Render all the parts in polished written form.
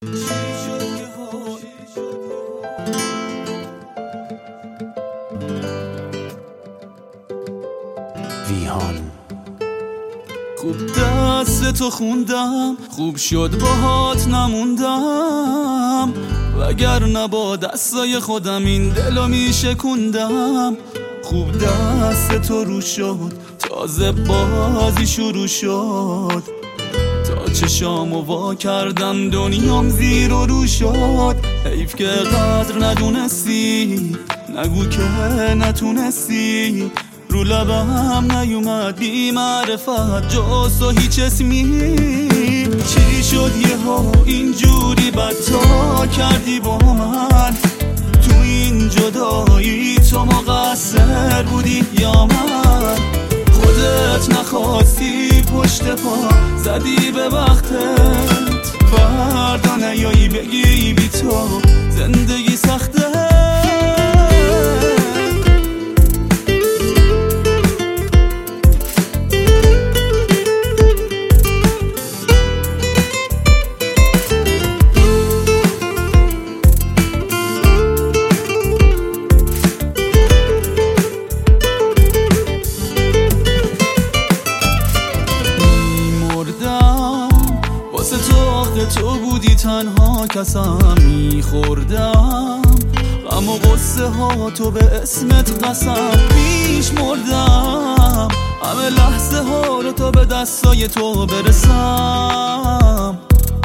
ویهان خوب دست تو خوندم، خوب شد باهات نموندم، وگرنه با دستای خودم این دلو میشکوندم. خوب دست تو رو شد، تازه بازی شروع شد، تا چشامو وا کردم دنیام زیر و رو شد. حیف که قدر ندونستی، نگو که نتونستی، رو لبم نیومد بی معرفت جز تو هیچ اسمی. چی شد یهو اینجوری بدتا کردی با من؟ تو این جدایی تو مقصر بودی یا من؟ خودت نخواستی پشت پا زدی به وقتت، فردا نیایی بگی بی تو زندگی سخته. تو بودی تنها کسم، میخوردم غم و غصه ها تو به اسمت قسم، میشمردم همه لحظه ها رو تا به دستای تو برسم.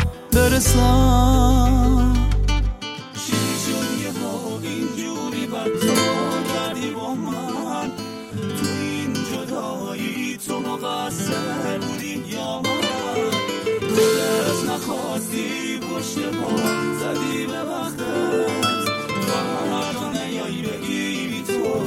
چی شد یهو اینجوری بدتا کردی با من؟ تو این جدایی تو مقصر بودی یا من؟ خودت نخواستی پشت پا زدی به وقتت، فردا نیایی بگی بی تو.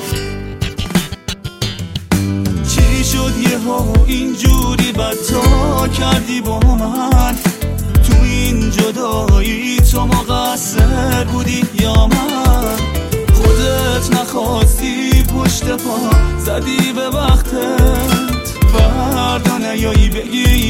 چی شد یهو اینجوری بدتا کردی با من؟ تو این جدایی تو مقصر بودی یا من؟ خودت نخواستی پشت پا زدی به وقتت، فردا نیایی بگی